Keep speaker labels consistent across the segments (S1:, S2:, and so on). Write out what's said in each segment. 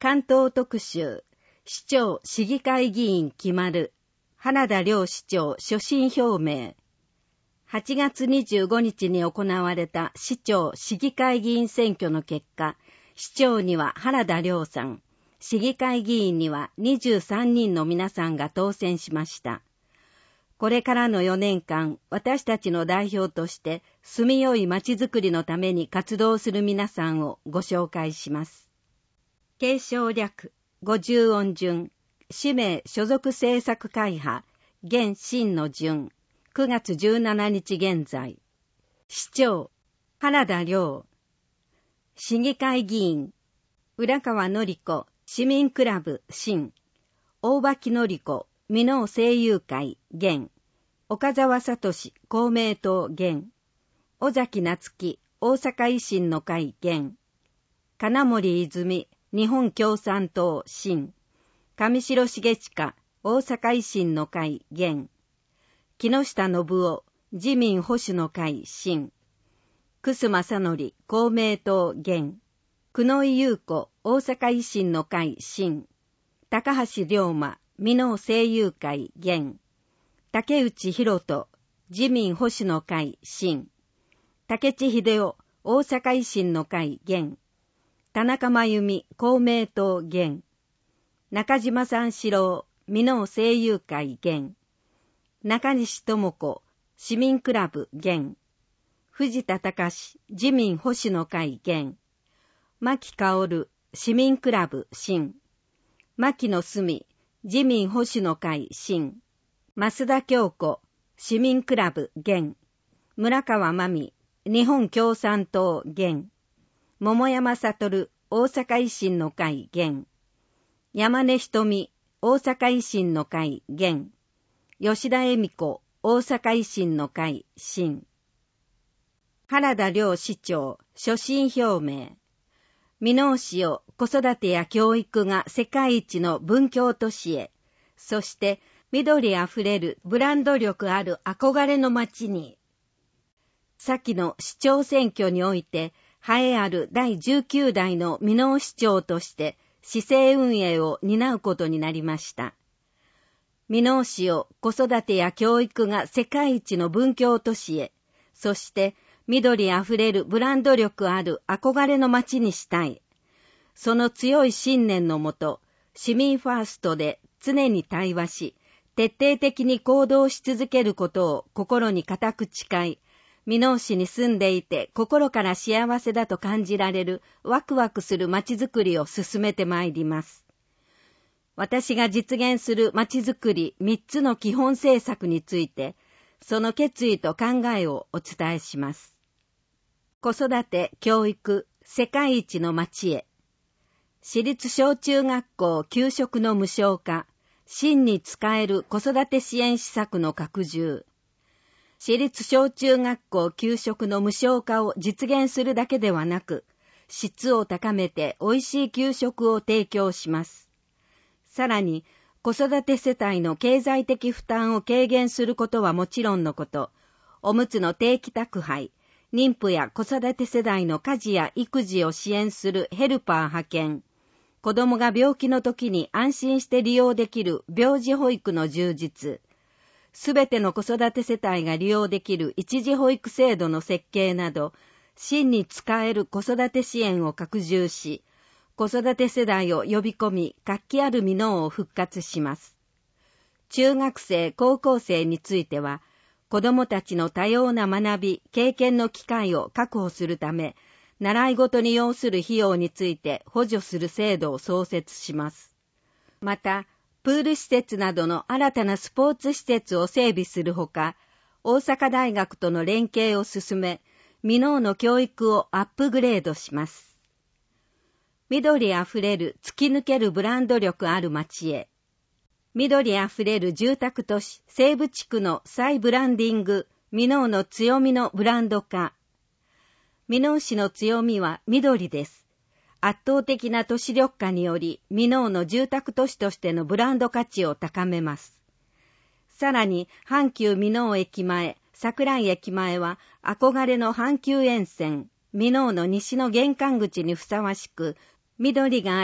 S1: 関東特集、市長市議会議員決まる、花田良市長所信表明。8月25日に行われた市長市議会議員選挙の結果、市長には花田良さん、市議会議員には23人の皆さんが当選しました。これからの4年間、私たちの代表として住みよい町づくりのために活動する皆さんをご紹介します。継承略、50音順、氏名所属政策会派、現真の順、9月17日現在。市長、花田良。市議会議員、浦川典子、市民クラブ、新。大場典子、箕面政友会、現。岡沢聡、公明党、現。尾崎夏樹、大阪維新の会、現。金森泉、日本共産党、新。上白重親、大阪維新の会、現。木下信夫、自民保守の会、新。楠正則、公明党、現。久井優子、大阪維新の会、新。高橋龍馬、箕面政友会、現。竹内博人、自民保守の会、新。竹地秀夫、大阪維新の会、現。田中真由美、公明党、現。中島三四郎、箕面政友会、現。中西智子、市民クラブ、現。藤田隆、自民保守の会、現。牧薫、市民クラブ、新。牧野澄、自民保守の会、新。増田京子、市民クラブ、現。村川真美、日本共産党、現。桃山悟、大阪維新の会、現。山根瞳、大阪維新の会、現。吉田恵美子、大阪維新の会、新。原田良市長、所信表明。箕面市を子育てや教育が世界一の文教都市へ、そして緑あふれるブランド力ある憧れの街に。先の市長選挙において、栄えある第19代の箕面市長として市政運営を担うことになりました。箕面市を子育てや教育が世界一の文教都市へ、そして緑あふれるブランド力ある憧れの街にしたい。その強い信念のもと、市民ファーストで常に対話し、徹底的に行動し続けることを心に固く誓い、箕面市に住んでいて心から幸せだと感じられるワクワクする街づくりを進めてまいります。私が実現する街づくり3つの基本政策について、その決意と考えをお伝えします。子育て、教育、世界一の街へ。私立小中学校給食の無償化、真に使える子育て支援施策の拡充。私立小中学校給食の無償化を実現するだけではなく、質を高めて美味しい給食を提供します。さらに、子育て世帯の経済的負担を軽減することはもちろんのこと、おむつの定期宅配、妊婦や子育て世代の家事や育児を支援するヘルパー派遣、子供が病気の時に安心して利用できる病児保育の充実、すべての子育て世帯が利用できる一時保育制度の設計など、真に使える子育て支援を拡充し、子育て世代を呼び込み、活気ある箕面を復活します。中学生、高校生については、子どもたちの多様な学び、経験の機会を確保するため、習い事に要する費用について補助する制度を創設します。また、プール施設などの新たなスポーツ施設を整備するほか、大阪大学との連携を進め、箕面の教育をアップグレードします。緑あふれる突き抜けるブランド力ある街へ。緑あふれる住宅都市西部地区の再ブランディング、箕面の強みのブランド化。箕面市の強みは緑です。圧倒的な都市緑化により、箕面の住宅都市としてのブランド価値を高めます。さらに、阪急箕面駅前、桜井駅前は憧れの阪急沿線、箕面の西の玄関口にふさわしく、緑があり、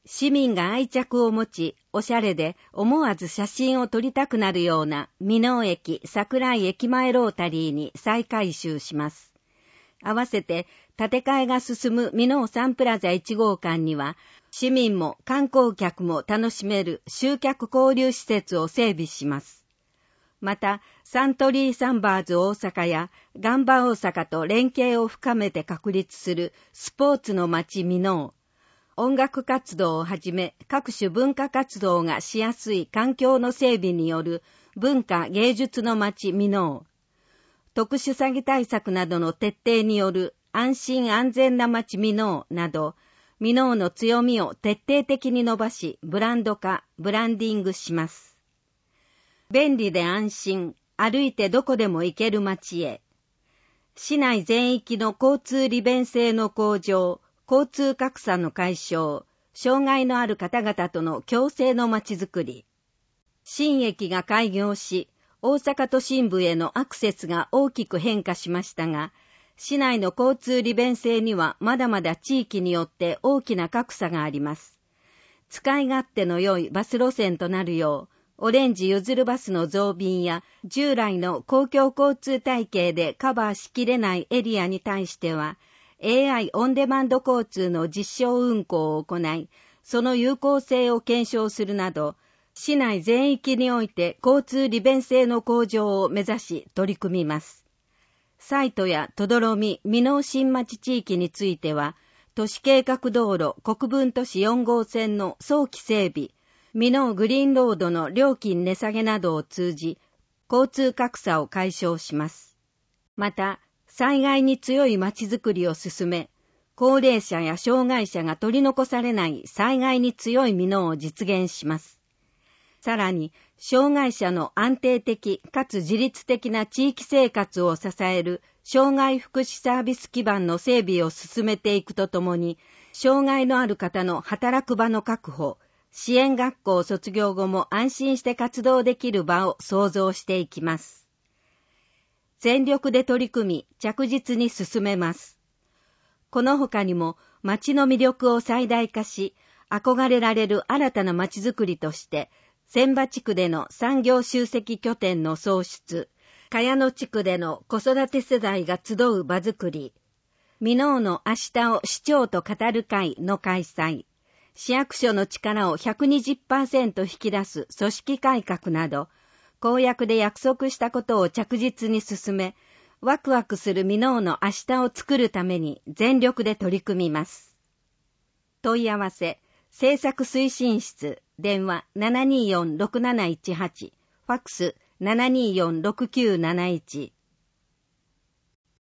S1: 市民が愛着を持ち、おしゃれで思わず写真を撮りたくなるような箕面駅桜井駅前ロータリーに再改修します。合わせて建て替えが進む箕面サンプラザ1号館には、市民も観光客も楽しめる集客交流施設を整備します。また、サントリーサンバーズ大阪やガンバ大阪と連携を深めて確立するスポーツの街箕面、音楽活動をはじめ各種文化活動がしやすい環境の整備による文化芸術の街箕面、特殊詐欺対策などの徹底による安心安全な街箕面など、箕面の強みを徹底的に伸ばし、ブランド化、ブランディングします。便利で安心、歩いてどこでも行ける街へ。市内全域の交通利便性の向上、交通格差の解消、障害のある方々との共生の街づくり。新駅が開業し、大阪都心部へのアクセスが大きく変化しましたが、市内の交通利便性にはまだまだ地域によって大きな格差があります。使い勝手の良いバス路線となるよう、オレンジゆずるバスの増便や従来の公共交通体系でカバーしきれないエリアに対しては、AI オンデマンド交通の実証運行を行い、その有効性を検証するなど、市内全域において交通利便性の向上を目指し取り組みます。西都や等々呂美箕面新町地域については、都市計画道路国分都市4号線の早期整備、箕面グリーンロードの料金値下げなどを通じ、交通格差を解消します。また、災害に強い街づくりを進め、高齢者や障害者が取り残されない災害に強い箕面を実現します。さらに、障害者の安定的かつ自律的な地域生活を支える障害福祉サービス基盤の整備を進めていくとともに、障害のある方の働く場の確保、支援学校卒業後も安心して活動できる場を創造していきます。全力で取り組み、着実に進めます。この他にも、街の魅力を最大化し、憧れられる新たな街づくりとして、千葉地区での産業集積拠点の創出、茅野地区での子育て世代が集う場づくり、箕面の明日を市長と語る会の開催、市役所の力を 120% 引き出す組織改革など、公約で約束したことを着実に進め、ワクワクする箕面の明日を作るために全力で取り組みます。問い合わせ、政策推進室、電話 724-6718、ファックス 724-6971